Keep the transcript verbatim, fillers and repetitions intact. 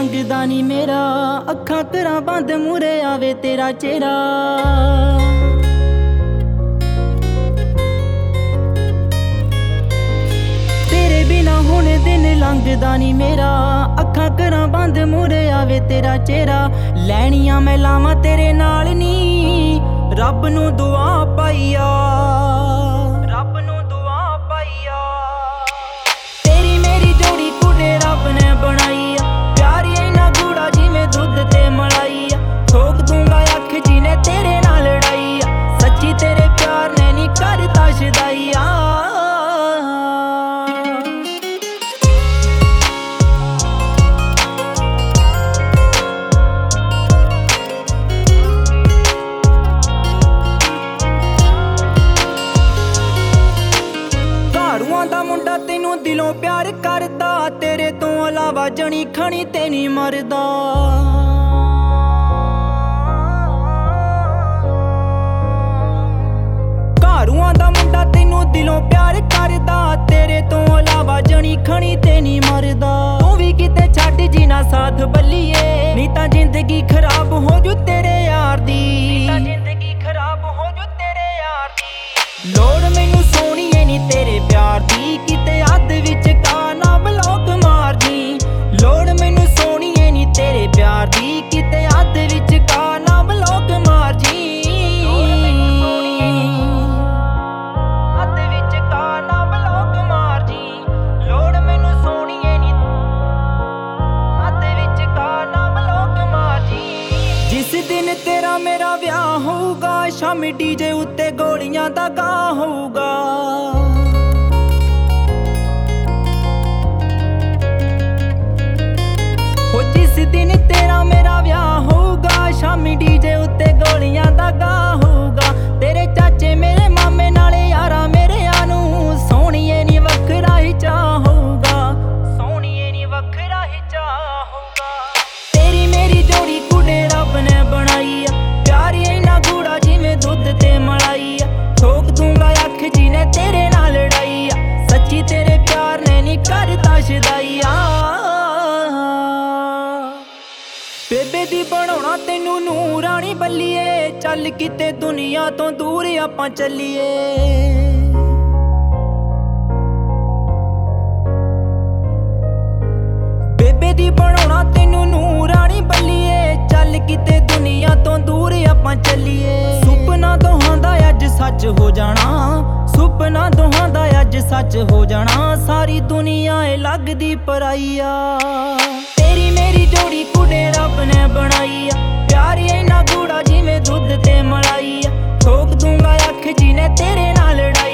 ਲੰਘਦਾ ਨੀ ਮੇਰਾ, ਅੱਖਾਂ ਕਰਾਂ ਬੰਦ ਮੂਰੇ ਆਵੇ ਤੇਰਾ ਚਿਹਰਾ। ਤੇਰੇ ਬਿਨਾ ਹੁਣ ਦਿਨ ਲੰਘਦਾ ਨੀ ਮੇਰਾ, ਅੱਖਾਂ ਕਰਾਂ ਬੰਦ ਮੂਰੇ ਆਵੇ ਤੇਰਾ ਚਿਹਰਾ। ਲੈਣੀਆਂ ਮੈਂ ਲਾਵਾਂ ਤੇਰੇ ਨਾਲ ਨੀ, ਰੱਬ ਨੂੰ ਦੁਆ ਪਾਈਆ, ਰੱਬ ਨੂੰ ਦੁਆ ਪਾਈਆ। ਤੇਰੀ ਮੇਰੀ ਜੋੜੀ ਕੁੜੇ ਰੱਬ ਨੇ ਬਣਾਈ ਆ, ਪਿਆਰ ਇੰਨਾ ਗੂੜਾ ਜਿਵੇਂ ਦੁੱਧ ਤੇ ਮਲਾਈ ਆ। ਠੋਕ ਦੂੰਗਾ ਅੱਖ ਜਿਹਨੇ ਤੇਰੇ ਨਾਲ ਲੜਾਈ ਆ, ਸੱਚੀ ਤੇਰੇ ਪਿਆਰ ਨੇ ਨੀ ਕਰਤਾ ਸ਼ੁਦਾਈ ਆ। ਦਾ ਮੁੰਡਾ ਤੈਨੂੰ ਦਿਲੋਂ ਪਿਆਰ ਕਰਦਾ, ਤੇਰੇ ਤੋਂ ਇਲਾਵਾ ਜਣੀ ਖਣੀ ਤੇ ਨੀ ਮਰਦਾ। ਘਾਰੂਆਂ ਦਾ ਮੁੰਡਾ ਤੈਨੂੰ ਦਿਲੋਂ ਪਿਆਰ ਕਰਦਾ, ਤੇਰੇ ਤੋਂ ਇਲਾਵਾ ਜਣੀ ਖਣੀ ਤੇ ਨੀ ਮਰਦਾ। ਤੂੰ ਵੀ ਕਿਤੇ ਛੱਡ ਜੀ ਨਾ ਸਾਥ ਬੱਲੀਏ, ਨੀ ਤਾਂ ਜ਼ਿੰਦਗੀ ਖਰਾਬ ਹੋ ਜੂ ਤੇਰੇ ਯਾਰ ਦੀ, ਨੀ ਤਾਂ ਜ਼ਿੰਦਗੀ ਖਰਾਬ ਹੋ ਜੂ ਤੇਰੇ ਯਾਰ ਦੀ। ਲੋੜ ਮੈਨੂੰ ਸੋਹਣੀਏ ਨੀ ਤੇਰੇ ਪਿਆਰ ਦੀ, ਕਿਤੇ ਅੱਧ ਵਿੱਚ ਕਾ ਨਾ ਬਲੌਕ ਮਾਰ ਜੀ। ਲੋੜ ਮੈਨੂੰ ਸੋਹਣੀਏ ਨੀ ਤੇਰੇ ਪਿਆਰ ਦੀ, ਕਿਤੇ ਅੱਧ ਵਿੱਚ ਕਾ ਨਾ ਬਲੌਕ ਮਾਰ ਜੀ। ਅੱਧ ਵਿੱਚ ਕਾ ਨਾ ਬਲੌਕ ਮਾਰ ਜੀ। ਲੋੜ ਮੈਨੂੰ ਸੋਹਣੀਏ ਨੀ, ਅੱਧ ਵਿੱਚ ਕਾ ਨਾ ਬਲੌਕ ਮਾਰ ਜੀ। ਜਿਸ ਦਿਨ ਤੇਰਾ ਮੇਰਾ ਵਿਆਹ ਹੋਊਗਾ, ਸ਼ਾਮੀ ਡੀਜੇ ਉੱਤੇ ਗੋਲੀਆਂ ਦਾ ਗਾ ਹੋਊਗਾ। ਹੋ ਜਿਸ ਦਿਨ ਤੇਰਾ ਮੇਰਾ ਵਿਆਹ ਹੋਊਗਾ, ਸ਼ਾਮੀ ਡੀਜੇ ਉੱਤੇ ਗੋਲੀਆਂ ਦਾ ਗਾ ਹੋਊਗਾ। ਤੇਰੇ ਚਾਚੇ ਮੇਰੇ ਮਾਮੇ ਨਾਲੇ ਯਾਰਾਂ ਮੇਰਿਆਂ ਨੂੰ, ਸੋਹਣੀਏ ਨੀ ਵੱਖਰਾ ਹੀ ਚਾਹ ਹੋਊਗਾ, ਸੋਹਣੀਏ ਨੀ ਵੱਖਰਾ ਹੀ ਚਾਹ ਹੋਊਗਾ। ਤੇਰੀ ਮੇਰੀ ਜੋੜੀ ਕੁੜੇ ਰੱਬ ਨੇ ਬਣਾਈ ਆ, ਪਿਆਰ ਇੰਨਾ ਗੂੜਾ ਜਿਵੇਂ ਦੁੱਧ ਤੇ ਮਲਾਈ ਆ। ਠੋਕ ਦੂੰਗਾ ਅੱਖ ਜਿਹਨੇ ਤੇਰੇ ਨਾਲ ਲੜਾਈ ਆ, ਸੱਚੀ ਤੇਰੇ ਪਿਆਰ ਨੇ ਨੀ ਕਰਤਾ ਸ਼ੁਦਾਈ ਆ। ਬੇਬੇ ਦੀ ਬਣਾਉਣਾ ਤੈਨੂੰ ਨੂਰਾਨੀ ਬੱਲੀਏ, ਚੱਲ ਕਿਤੇ ਦੁਨੀਆ ਤੋਂ ਦੂਰ ਆਪਾਂ ਚੱਲੀਏ। ਬੇਬੇ ਦੀ ਬਣਾਉਣਾ ਤੈਨੂੰ ਨੂਰਾਨੀ ਬੱਲੀਏ, ਚੱਲ ਕਿਤੇ ਦੁਨੀਆ ਤੋਂ ਦੂਰ ਆਪਾਂ ਚੱਲੀਏ। ਸੁਪਨਾ ਦੋਹਾਂ ਦਾ ਅੱਜ ਸੱਚ ਹੋ ਜਾਣਾ, ਸੁਪਨਾ ਦੋਹਾਂ ਦਾ ਅੱਜ ਸੱਚ ਹੋ ਜਾਣਾ। ਸਾਰੀ ਦੁਨੀਆ ਏ ਲੱਗਦੀ ਪਰਾਈ ਆ, ਤੇਰੀ ਮੇਰੀ ਜੋੜੀ ਕੁੜੇ ਰੱਬ ਨੇ ਬਣਾਈ ਆ। ਪਿਆਰ ਇੰਨਾ ਗੂੜਾ ਜਿਵੇਂ ਦੁੱਧ ਤੇ ਮਲਾਈ ਆ, ਠੋਕ ਦੂੰਗਾ ਅੱਖ ਜਿਹਨੇ ਤੇਰੇ ਨਾਲ ਲੜਾਈ